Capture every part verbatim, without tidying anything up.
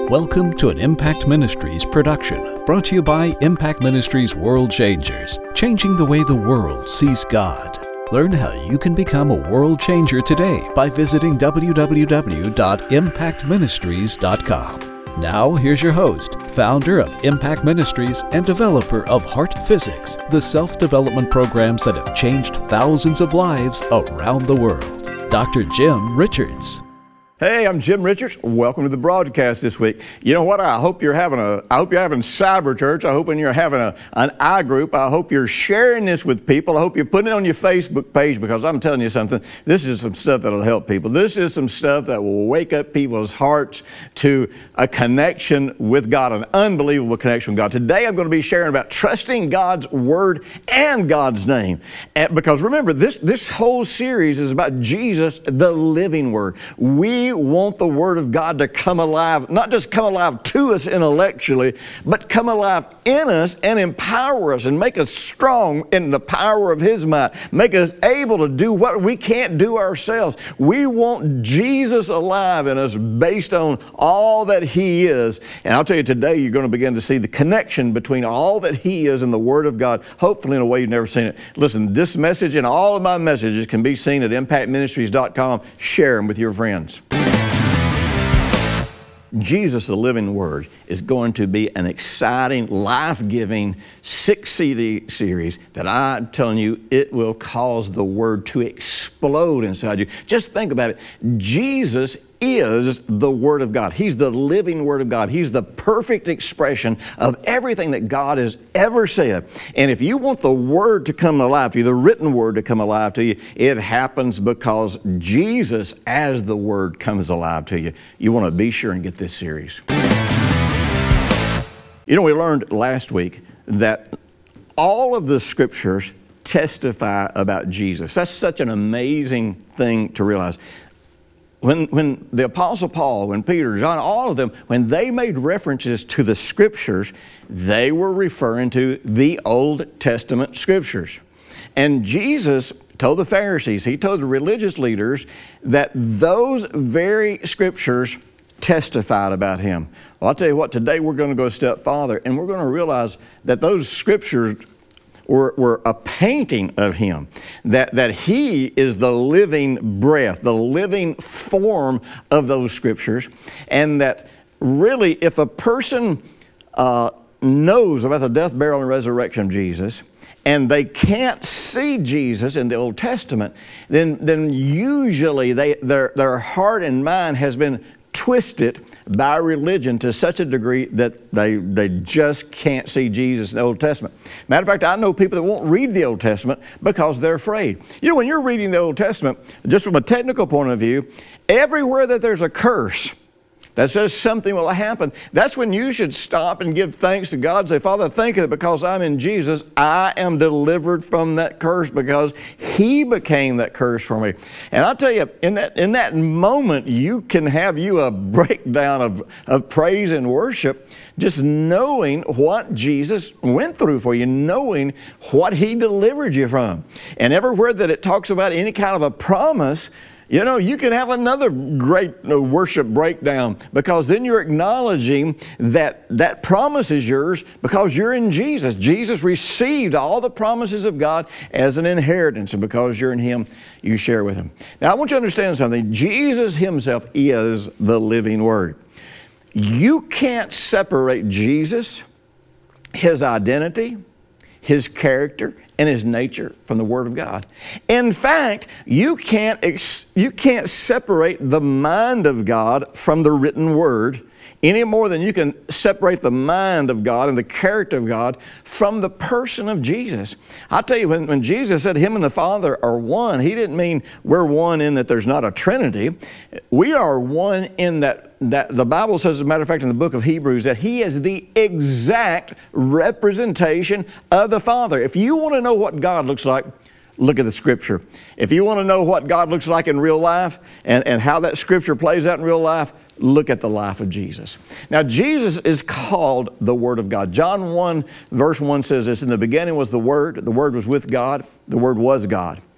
Welcome to an Impact Ministries production, brought to you by Impact Ministries World Changers, changing the way the world sees God. Learn how you can become a world changer today by visiting w w w dot impact ministries dot com. Now, here's your host, founder of Impact Ministries and developer of Heart Physics, the self-development programs that have changed thousands of lives around the world, Doctor Jim Richards. Hey, I'm Jim Richards. Welcome to the broadcast this week. You know what? I hope you're having a, I hope you're having cyber church. I hope when you're having a, an I group, I hope you're sharing this with people. I hope you're putting it on your Facebook page, because I'm telling you something, this is some stuff that'll help people. This is some stuff that will wake up people's hearts to a connection with God, an unbelievable connection with God. Today I'm going to be sharing about trusting God's Word and God's name. And because remember, this, this whole series is about Jesus, the living Word. We want the Word of God to come alive, not just come alive to us intellectually, but come alive in us and empower us and make us strong in the power of His might, make us able to do what we can't do ourselves. We want Jesus alive in us based on all that He is. And I'll tell you, today you're going to begin to see the connection between all that He is and the Word of God, hopefully in a way you've never seen it. Listen, this message and all of my messages can be seen at impact ministries dot com. Share them with your friends. Jesus, the living Word, is going to be an exciting, life-giving, six-C D series that I'm telling you, it will cause the Word to explode inside you. Just think about it. Jesus is the Word of God. He's the living Word of God. He's the perfect expression of everything that God has ever said. And if you want the Word to come alive to you, the written Word to come alive to you, it happens because Jesus as the Word comes alive to you. You want to be sure and get this series. You know, we learned last week that all of the Scriptures testify about Jesus. That's such an amazing thing to realize. When, when the Apostle Paul, when Peter, John, all of them, when they made references to the Scriptures, they were referring to the Old Testament Scriptures. And Jesus told the Pharisees, He told the religious leaders that those very Scriptures testified about Him. Well, I'll tell you what, today we're going to go a step farther, and we're going to realize that those Scriptures Were, were a painting of Him, that, that He is the living breath, the living form of those Scriptures, and that really if a person uh, knows about the death, burial, and resurrection of Jesus, and they can't see Jesus in the Old Testament, then, then usually they, their, their heart and mind has been twisted by religion to such a degree that they, they just can't see Jesus in the Old Testament. Matter of fact, I know people that won't read the Old Testament because they're afraid. You know, when you're reading the Old Testament, just from a technical point of view, everywhere that there's a curse that says something will happen, that's when you should stop and give thanks to God and say, Father, thank you that because I'm in Jesus, I am delivered from that curse because He became that curse for me. And I'll tell you, in that, in that moment, you can have you a breakdown of, of praise and worship, just knowing what Jesus went through for you, knowing what He delivered you from. And everywhere that it talks about any kind of a promise, you know, you can have another great worship breakdown, because then you're acknowledging that that promise is yours because you're in Jesus. Jesus received all the promises of God as an inheritance, and because you're in Him, you share with Him. Now, I want you to understand something. Jesus Himself is the living Word. You can't separate Jesus, His identity, His character, and His nature from the Word of God. In fact, you can't, ex- you can't separate the mind of God from the written Word any more than you can separate the mind of God and the character of God from the person of Jesus. I'll tell you, when, when Jesus said Him and the Father are one, He didn't mean we're one in that there's not a Trinity. We are one in that that the Bible says, as a matter of fact, in the book of Hebrews, that He is the exact representation of the Father. If you want to know what God looks like, look at the Scripture. If you want to know what God looks like in real life and, and how that Scripture plays out in real life, look at the life of Jesus. Now, Jesus is called the Word of God. John one, verse one says this, in the beginning was the Word, the Word was with God, the Word was God.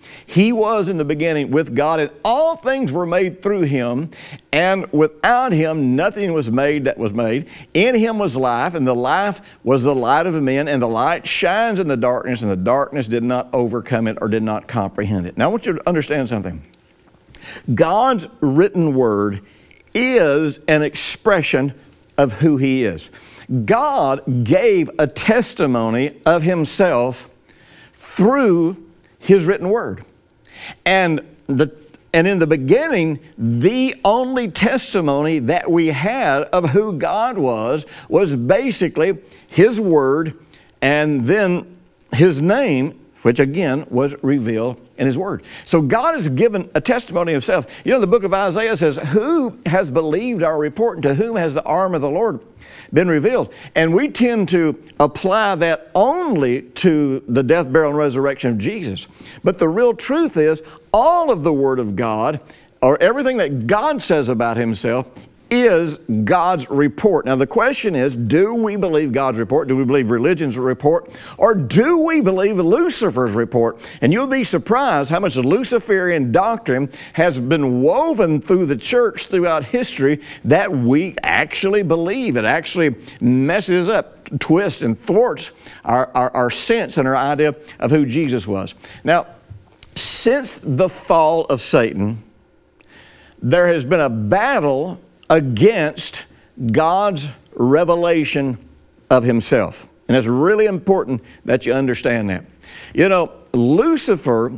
He was in the beginning with God, and all things were made through him, and without him nothing was made that was made. In him was life, and the life was the light of men, and the light shines in the darkness, and the darkness did not overcome it or did not comprehend it. Now I want you to understand something. God's written word is an expression of who he is. God gave a testimony of himself through his written word. And the and in the beginning, the only testimony that we had of who God was was basically his word and then his name, which again was revealed in his word. So God has given a testimony of himself. You know, the book of Isaiah says, who has believed our report, and to whom has the arm of the Lord been revealed? And we tend to apply that only to the death, burial, and resurrection of Jesus. But the real truth is, all of the Word of God, or everything that God says about himself, is God's report. Now the question is, do we believe God's report? Do we believe religion's report? Or do we believe Lucifer's report? And you'll be surprised how much the Luciferian doctrine has been woven through the church throughout history that we actually believe. It actually messes up, twists, and thwarts our, our, our sense and our idea of who Jesus was. Now, since the fall of Satan, there has been a battle against God's revelation of himself. And it's really important that you understand that. You know, Lucifer,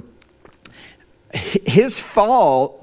his fall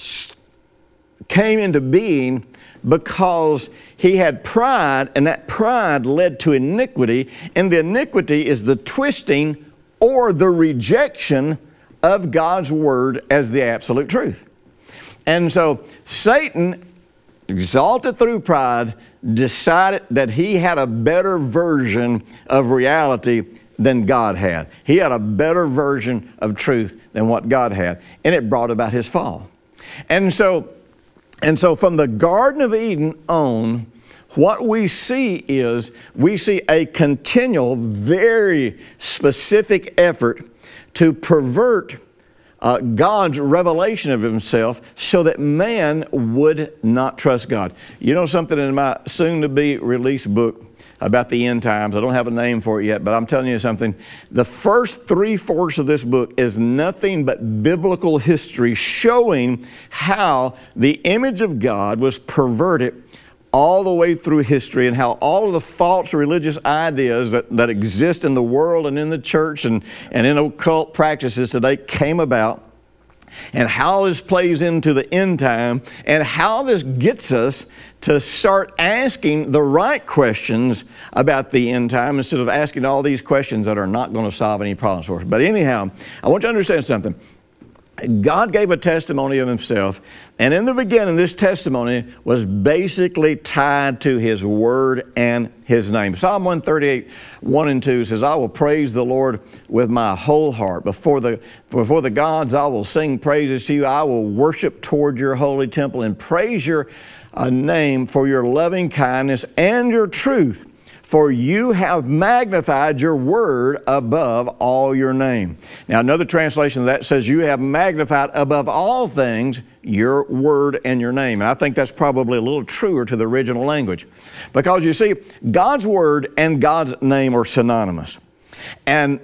came into being because he had pride, and that pride led to iniquity, and the iniquity is the twisting or the rejection of God's word as the absolute truth. And so Satan, exalted through pride, decided that he had a better version of reality than God had. He had a better version of truth than what God had, and it brought about his fall. And so, and so from the Garden of Eden on, what we see is, we see a continual, very specific effort to pervert Uh, God's revelation of himself so that man would not trust God. You know something, in my soon-to-be released book about the end times, I don't have a name for it yet, but I'm telling you something. The first three-fourths of this book is nothing but biblical history showing how the image of God was perverted all the way through history, and how all of the false religious ideas that, that exist in the world and in the church and, and in occult practices today came about, and how this plays into the end time, and how this gets us to start asking the right questions about the end time instead of asking all these questions that are not going to solve any problems for us. But anyhow, I want you to understand something. God gave a testimony of himself, and in the beginning this testimony was basically tied to his word and his name. Psalm one thirty-eight, one and two says, I will praise the Lord with my whole heart. Before the, before the gods I will sing praises to you. I will worship toward your holy temple and praise your uh, name for your loving kindness and your truth. For you have magnified your word above all your name. Now another translation of that says, you have magnified above all things your word and your name. And I think that's probably a little truer to the original language. Because you see, God's word and God's name are synonymous. And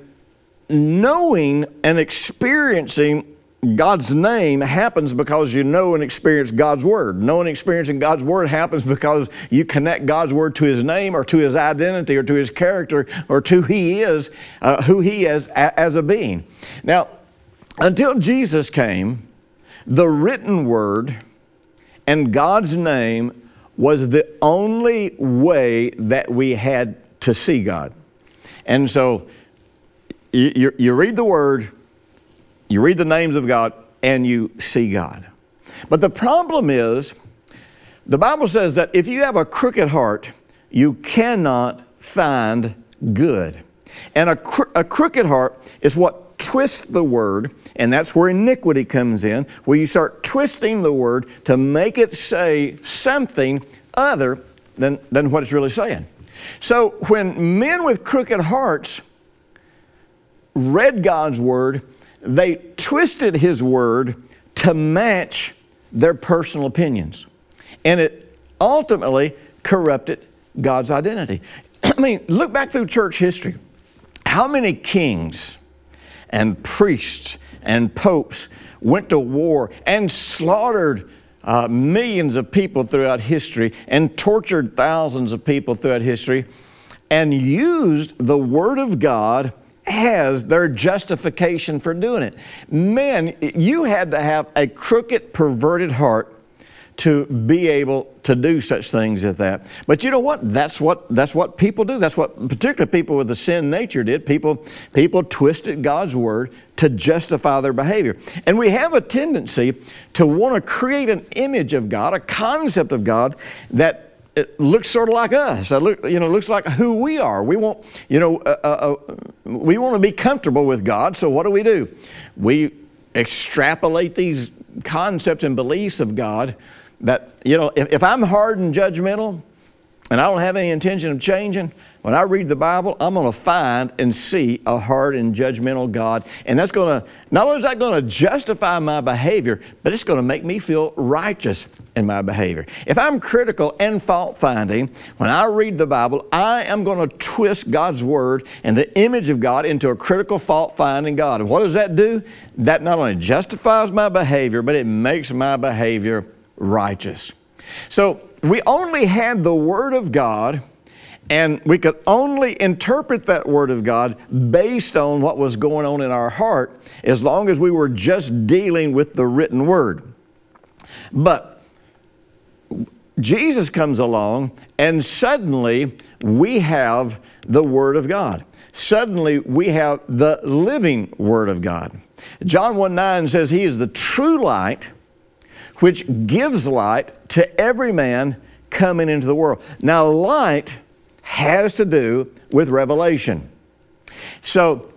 knowing and experiencing God's name happens because you know and experience God's word. Knowing and experiencing God's word happens because you connect God's word to his name or to his identity or to his character or to who he is, uh, who he is a, as a being. Now, until Jesus came, the written word and God's name was the only way that we had to see God. And so you, you, you read the word, you read the names of God, and you see God. But the problem is, the Bible says that if you have a crooked heart, you cannot find good. And a, cro- a crooked heart is what twists the word, and that's where iniquity comes in, where you start twisting the word to make it say something other than, than what it's really saying. So when men with crooked hearts read God's word, they twisted His Word to match their personal opinions. And it ultimately corrupted God's identity. I mean, look back through church history. How many kings and priests and popes went to war and slaughtered uh, millions of people throughout history and tortured thousands of people throughout history and used the Word of God as their justification for doing it? Man, you had to have a crooked, perverted heart to be able to do such things as that. But you know what? That's what that's what people do. That's what particularly people with a sin nature did. People people twisted God's Word to justify their behavior. And we have a tendency to want to create an image of God, a concept of God that it looks sort of like us. It look, you know, looks like who we are. We want, you know, uh, uh, we want to be comfortable with God. So what do we do? We extrapolate these concepts and beliefs of God. That, you know, if, if I'm hard and judgmental and I don't have any intention of changing, when I read the Bible, I'm going to find and see a hard and judgmental God. And that's going to, not only is that going to justify my behavior, but it's going to make me feel righteous in my behavior. If I'm critical and fault-finding, when I read the Bible, I am going to twist God's Word and the image of God into a critical, fault-finding God. And what does that do? That not only justifies my behavior, but it makes my behavior righteous. So we only had the Word of God, and we could only interpret that Word of God based on what was going on in our heart, as long as we were just dealing with the written Word. But Jesus comes along, and suddenly we have the Word of God. Suddenly we have the living Word of God. John one nine says He is the true light, which gives light to every man coming into the world. Now, light has to do with revelation. So,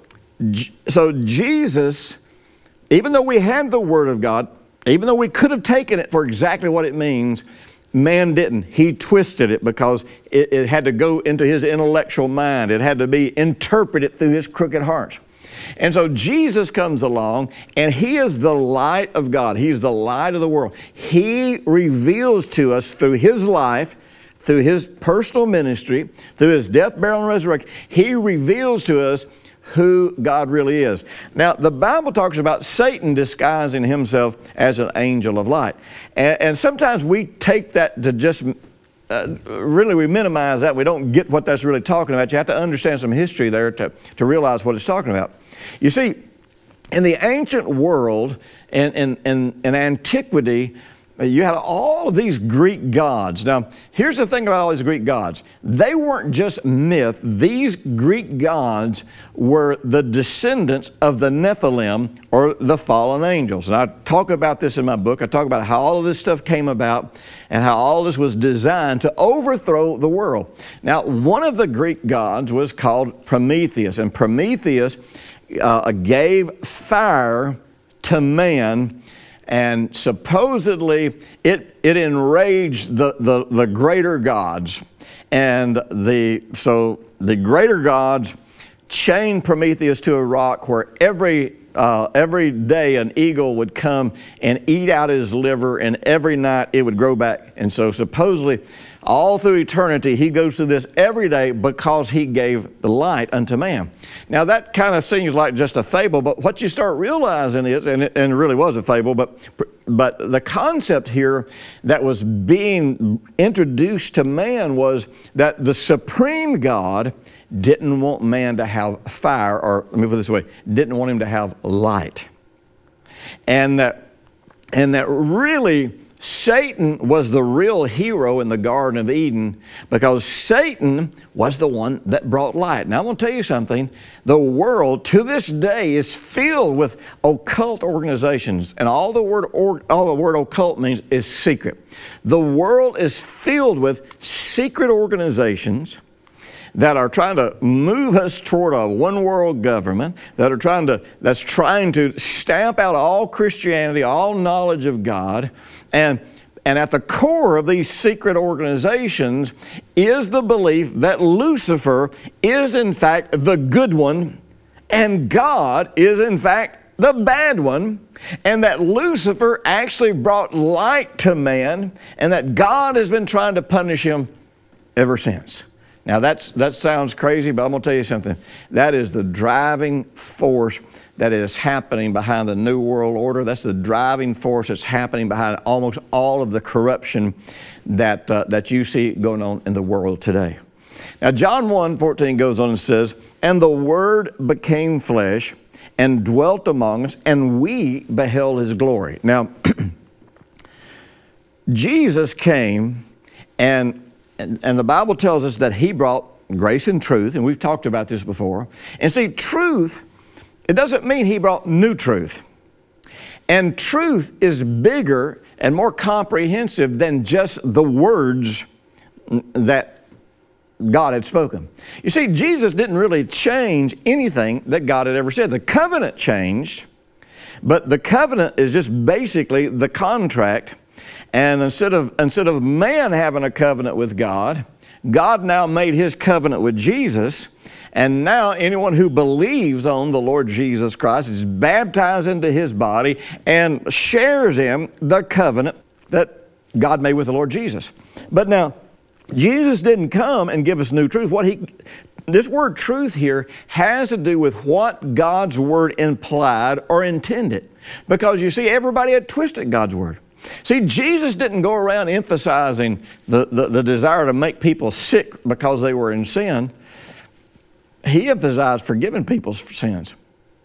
so Jesus, even though we had the Word of God, even though we could have taken it for exactly what it means, man didn't. He twisted it because it, it had to go into his intellectual mind. It had to be interpreted through his crooked heart. And so Jesus comes along, and He is the light of God. He's the light of the world. He reveals to us through His life, through His personal ministry, through His death, burial, and resurrection, He reveals to us who God really is. Now, the Bible talks about Satan disguising himself as an angel of light. And, and sometimes we take that to just... Uh, really, we minimize that. We don't get what that's really talking about. You have to understand some history there to, to realize what it's talking about. You see, in the ancient world and in, in, in antiquity, you had all of these Greek gods. Now, here's the thing about all these Greek gods. They weren't just myth. These Greek gods were the descendants of the Nephilim, or the fallen angels. And I talk about this in my book. I talk about how all of this stuff came about and how all this was designed to overthrow the world. Now, one of the Greek gods was called Prometheus. And Prometheus uh, gave fire to man. And supposedly it, it enraged the, the, the greater gods. And the, so the greater gods chained Prometheus to a rock where every, uh, every day an eagle would come and eat out his liver, and every night it would grow back. And so supposedly all through eternity he goes through this every day because he gave the light unto man. Now that kind of seems like just a fable, but what you start realizing is, and it, and it really was a fable, but, but the concept here that was being introduced to man was that the supreme God didn't want man to have fire, or let me put it this way, didn't want him to have light. And that, and that really Satan was the real hero in the Garden of Eden, because Satan was the one that brought light. Now, I'm going to tell you something. The world to this day is filled with occult organizations, and all the word or, all the word occult means is secret. The world is filled with secret organizations that are trying to move us toward a one world government, that are trying to, that's trying to stamp out all Christianity, all knowledge of God. And, and at the core of these secret organizations is the belief that Lucifer is in fact the good one, and God is in fact the bad one, and that Lucifer actually brought light to man, and that God has been trying to punish him ever since. Now that's, that sounds crazy, but I'm going to tell you something. That is the driving force that is happening behind the New World Order. That's the driving force that's happening behind almost all of the corruption that, uh, that you see going on in the world today. Now John one fourteen goes on and says, "And the Word became flesh and dwelt among us, and we beheld His glory." Now, Jesus came, and, and, and the Bible tells us that He brought grace and truth, and we've talked about this before. And see, truth, it doesn't mean He brought new truth. And truth is bigger and more comprehensive than just the words that God had spoken. You see, Jesus didn't really change anything that God had ever said. The covenant changed, but the covenant is just basically the contract. And instead of, instead of man having a covenant with God, God now made His covenant with Jesus. And now anyone who believes on the Lord Jesus Christ is baptized into His body and shares in the covenant that God made with the Lord Jesus. But now, Jesus didn't come and give us new truth. What he, this word truth here has to do with what God's Word implied or intended. Because you see, everybody had twisted God's Word. See, Jesus didn't go around emphasizing the, the, the desire to make people sick because they were in sin. He emphasized forgiving people's sins.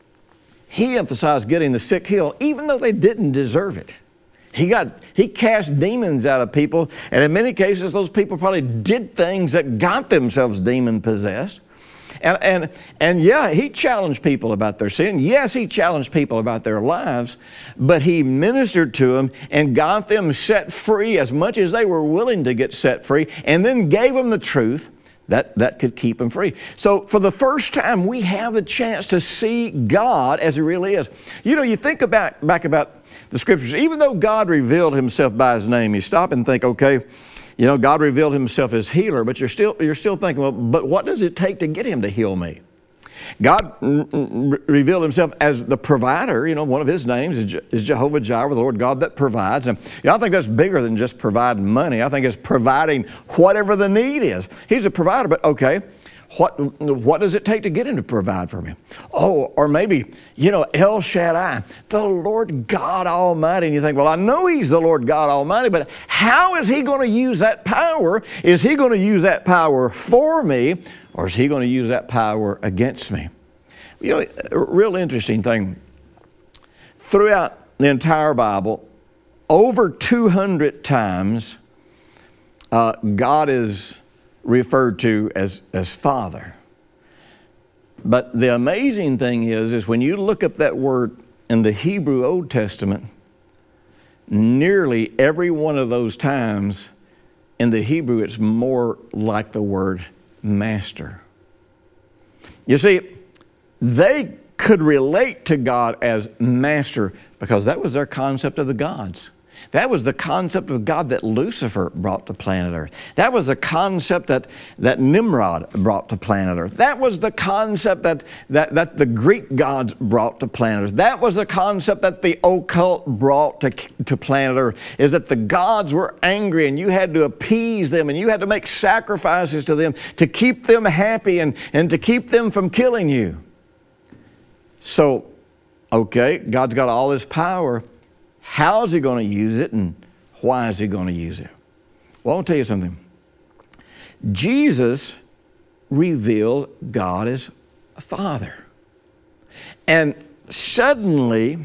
He emphasized getting the sick healed, even though they didn't deserve it. He got, he cast demons out of people, and in many cases, those people probably did things that got themselves demon-possessed. And, and, and yeah, He challenged people about their sin. Yes, He challenged people about their lives, but He ministered to them and got them set free as much as they were willing to get set free, and then gave them the truth that, that could keep them free. So for the first time, we have the chance to see God as He really is. You know, you think about, back about the Scriptures, even though God revealed Himself by His name, you stop and think, okay, you know, God revealed Himself as healer, but you're still, you're still thinking, well, but what does it take to get Him to heal me? God revealed Himself as the provider. You know, one of His names is, Je- is Jehovah Jireh, the Lord God that provides. And you know, I think that's bigger than just providing money. I think it's providing whatever the need is. He's a provider, but okay, what, what does it take to get Him to provide for me? Oh, or maybe, you know, El Shaddai, the Lord God Almighty. And you think, well, I know He's the Lord God Almighty, but how is He going to use that power? Is He going to use that power for me, or is He going to use that power against me? You know, a real interesting thing. Throughout the entire Bible, over two hundred times, uh, God is referred to as, as Father. But the amazing thing is, is when you look up that word in the Hebrew Old Testament, nearly every one of those times in the Hebrew, it's more like the word master. You see, they could relate to God as master because that was their concept of the gods. That was the concept of God that Lucifer brought to planet Earth. That was the concept that, that Nimrod brought to planet Earth. That was the concept that, that, that the Greek gods brought to planet Earth. That was the concept that the occult brought to, to planet Earth, is that the gods were angry and you had to appease them and you had to make sacrifices to them to keep them happy and, and to keep them from killing you. So, okay, God's got all this power. How is He going to use it, and why is He going to use it? Well, I'll tell you something. Jesus revealed God as a Father. And suddenly,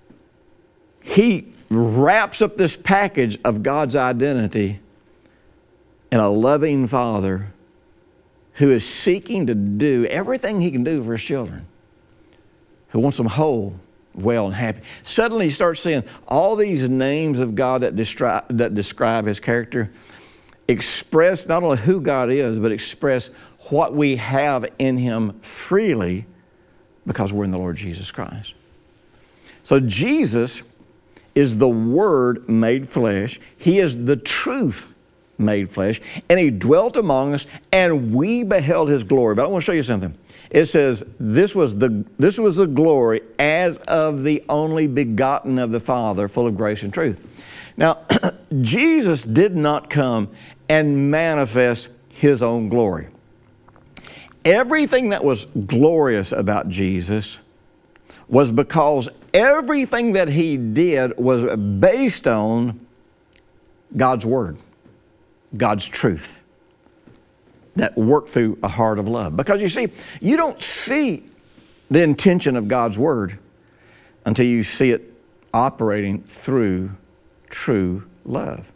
He wraps up this package of God's identity in a loving Father who is seeking to do everything He can do for His children, who wants them whole, well, and happy. Suddenly you start seeing all these names of God that, destri- that describe His character express not only who God is, but express what we have in Him freely because we're in the Lord Jesus Christ. So Jesus is the Word made flesh. He is the truth made flesh. And He dwelt among us, and we beheld His glory. But I want to show you something. It says, this was the, this was the glory as of the only begotten of the Father, full of grace and truth. Now, Jesus did not come and manifest His own glory. Everything that was glorious about Jesus was because everything that He did was based on God's Word, God's truth that worked through a heart of love. Because you see, you don't see the intention of God's Word until you see it operating through true love.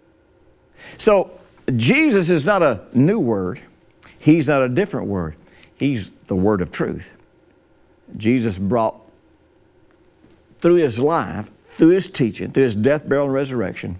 So Jesus is not a new word. He's not a different word. He's the word of truth. Jesus brought, through His life, through His teaching, through His death, burial, and resurrection,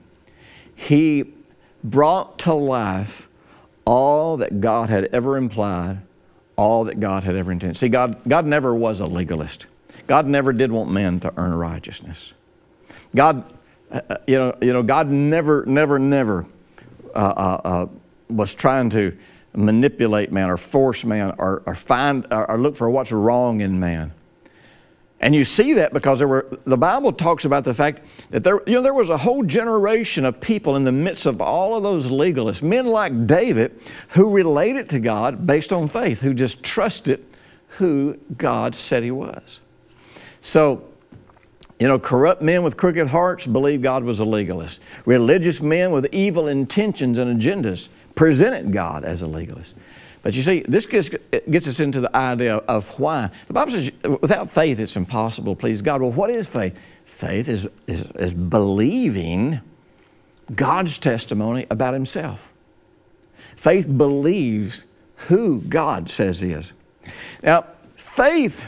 He brought to life all that God had ever implied, all that God had ever intended. See, God, God never was a legalist. God never did want men to earn righteousness. God, uh, you know, you know, God never, never, never uh, uh, uh, was trying to manipulate man or force man or, or find or, or look for what's wrong in man. And you see that because there were, the Bible talks about the fact that there, you know, there was a whole generation of people in the midst of all of those legalists, men like David, who related to God based on faith, who just trusted who God said He was. So, you know, corrupt men with crooked hearts believed God was a legalist. Religious men with evil intentions and agendas presented God as a legalist. But you see, this gets, gets us into the idea of why. The Bible says, without faith, it's impossible to please God. Well, what is faith? Faith is, is, is believing God's testimony about Himself. Faith believes who God says He is. Now, faith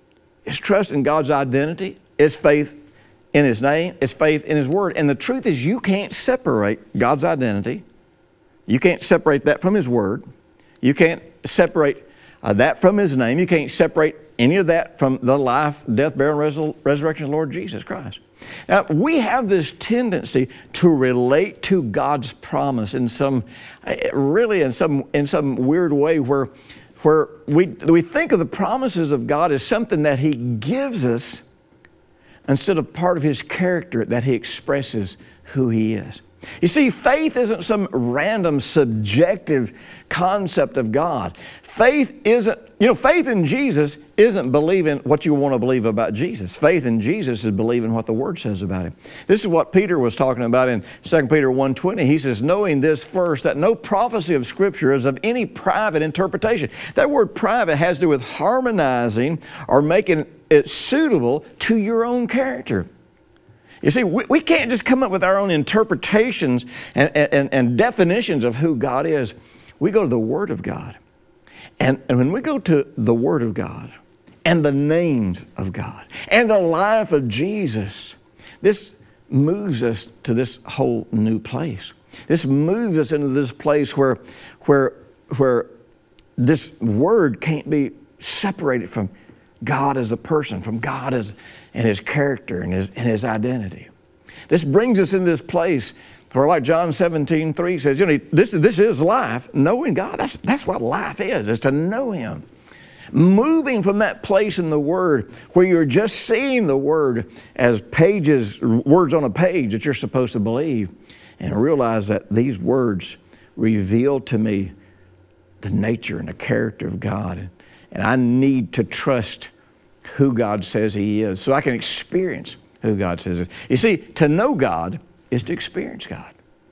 is trust in God's identity. It's faith in His name. It's faith in His Word. And the truth is, you can't separate God's identity. You can't separate that from His Word. You can't separate uh, that from His name. You can't separate any of that from the life, death, burial, and resur- resurrection of the Lord Jesus Christ. Now, we have this tendency to relate to God's promise in some, really in some, in some weird way where, where we, we think of the promises of God as something that He gives us instead of part of His character that He expresses who He is. You see, faith isn't some random subjective concept of God. Faith isn't, you know, faith in Jesus isn't believing what you want to believe about Jesus. Faith in Jesus is believing what the Word says about Him. This is what Peter was talking about in Second Peter one twenty. He says, knowing this first, that no prophecy of Scripture is of any private interpretation. That word private has to do with harmonizing or making it suitable to your own character. You see, we, we can't just come up with our own interpretations and, and, and definitions of who God is. We go to the Word of God. And, and when we go to the Word of God and the names of God and the life of Jesus, this moves us to this whole new place. This moves us into this place where, where, where this Word can't be separated from God as a person, from God as and His character and His, and His identity. This brings us into this place where, like John seventeen three says, you know, this, this is life, knowing God. That's, that's what life is, is to know Him. Moving from that place in the Word where you're just seeing the Word as pages, words on a page that you're supposed to believe, and realize that these words reveal to me the nature and the character of God. And I need to trust who God says He is so I can experience who God says He is. You see, to know God is to experience God.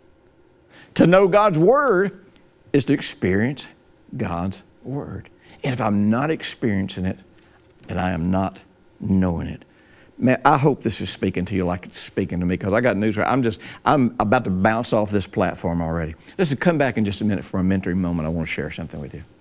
To know God's Word is to experience God's Word. And if I'm not experiencing it, then I am not knowing it. Man, I hope this is speaking to you like it's speaking to me, because I got news. I'm just, I'm about to bounce off this platform already. Listen, come back in just a minute for a mentoring moment. I want to share something with you.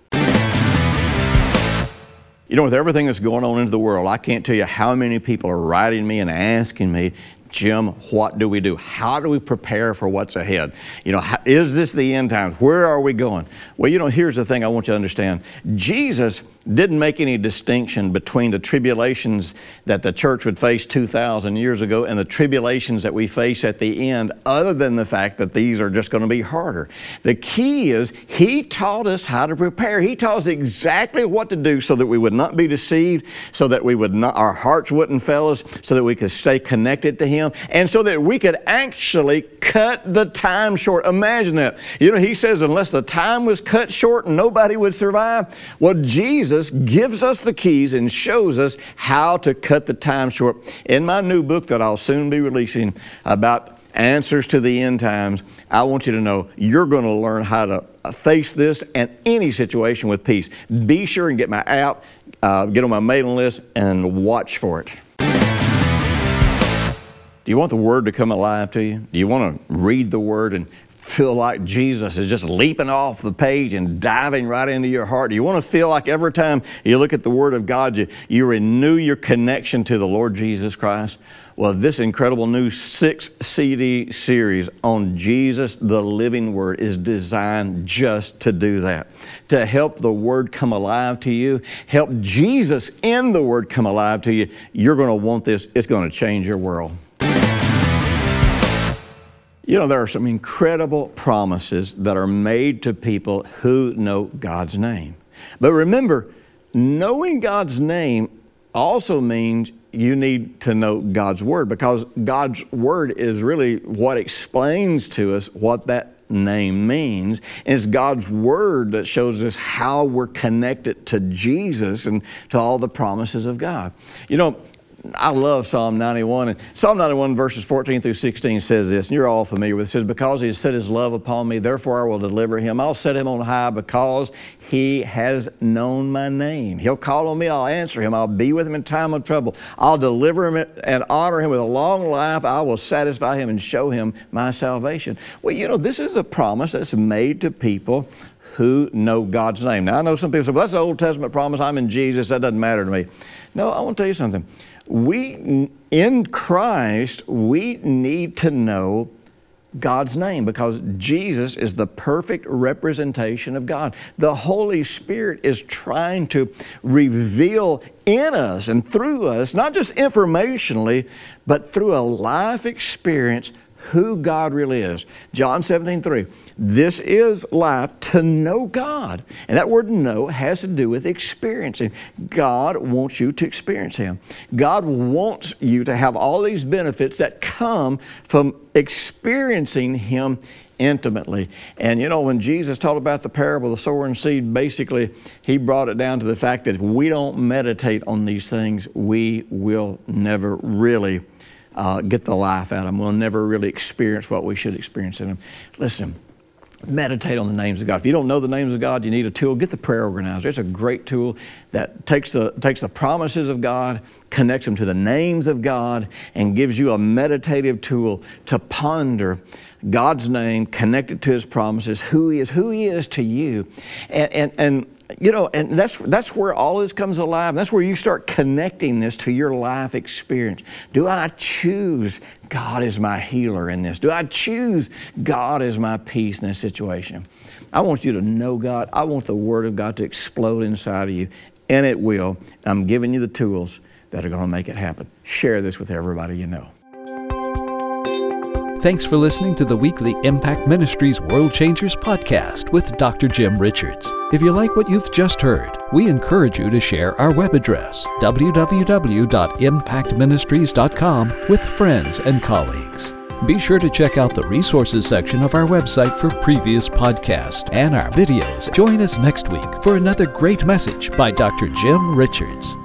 You know, with everything that's going on into the world, I can't tell you how many people are writing me and asking me, Jim, what do we do? How do we prepare for what's ahead? You know, how, is this the end times? Where are we going? Well, you know, here's the thing I want you to understand. Jesus didn't make any distinction between the tribulations that the church would face two thousand years ago and the tribulations that we face at the end, other than the fact that these are just going to be harder. The key is He taught us how to prepare. He taught us exactly what to do so that we would not be deceived, so that we would not, our hearts wouldn't fail us, so that we could stay connected to Him, and so that we could actually cut the time short. Imagine that. You know, He says unless the time was cut short, nobody would survive. Well, Jesus gives us the keys and shows us how to cut the time short. In my new book that I'll soon be releasing about answers to the end times, I want you to know you're going to learn how to face this and any situation with peace. Be sure and get my app, uh, get on my mailing list, and watch for it. Do you want the Word to come alive to you? Do you want to read the Word and feel like Jesus is just leaping off the page and diving right into your heart? Do you want to feel like every time you look at the Word of God, you, you renew your connection to the Lord Jesus Christ? Well, this incredible new six C D series on Jesus, the living Word, is designed just to do that. To help the Word come alive to you, help Jesus in the Word come alive to you. You're going to want this. It's going to change your world. You know, there are some incredible promises that are made to people who know God's name. But remember, knowing God's name also means you need to know God's Word, because God's Word is really what explains to us what that name means. And it's God's Word that shows us how we're connected to Jesus and to all the promises of God. You know, I love Psalm ninety-one. And Psalm ninety-one verses fourteen through sixteen says this, and you're all familiar with it. It says, because He has set His love upon me, therefore I will deliver Him. I'll set Him on high because He has known my name. He'll call on me, I'll answer Him. I'll be with Him in time of trouble. I'll deliver Him and honor Him with a long life. I will satisfy Him and show Him my salvation. Well, you know, this is a promise that's made to people who know God's name. Now, I know some people say, well, that's an Old Testament promise. I'm in Jesus. That doesn't matter to me. No, I want to tell you something. We, in Christ, we need to know God's name, because Jesus is the perfect representation of God. The Holy Spirit is trying to reveal in us and through us, not just informationally, but through a life experience, who God really is. John seventeen three. This is life, to know God. And that word know has to do with experiencing. God wants you to experience Him. God wants you to have all these benefits that come from experiencing Him intimately. And you know, when Jesus taught about the parable of the sower and seed, basically He brought it down to the fact that if we don't meditate on these things, we will never really uh, get the life out of them. We'll never really experience what we should experience in them. Listen, meditate on the names of God. If you don't know the names of God, you need a tool. Get the prayer organizer. It's a great tool that takes the takes the promises of God, connects them to the names of God, and gives you a meditative tool to ponder God's name, connected to His promises, who He is, who He is to you. And, and, and you know, and that's that's where all this comes alive. That's where you start connecting this to your life experience. Do I choose God as my healer in this? Do I choose God as my peace in this situation? I want you to know God. I want the Word of God to explode inside of you, and it will. I'm giving you the tools that are going to make it happen. Share this with everybody you know. Thanks for listening to the weekly Impact Ministries World Changers podcast with Doctor Jim Richards. If you like what you've just heard, we encourage you to share our web address, w w w dot impact ministries dot com, with friends and colleagues. Be sure to check out the resources section of our website for previous podcasts and our videos. Join us next week for another great message by Doctor Jim Richards.